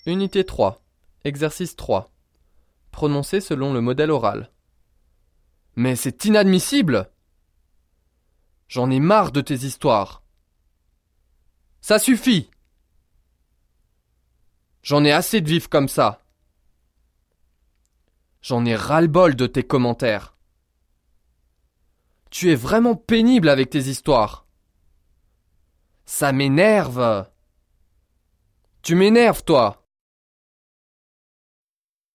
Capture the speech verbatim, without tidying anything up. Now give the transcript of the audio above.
Unité trois. Exercice trois. Prononcer selon le modèle oral. Mais c'est inadmissible! J'en ai marre de tes histoires. Ça suffit! J'en ai assez de vivre comme ça. J'en ai ras-le-bol de tes commentaires. Tu es vraiment pénible avec tes histoires. Ça m'énerve. Tu m'énerves, toi.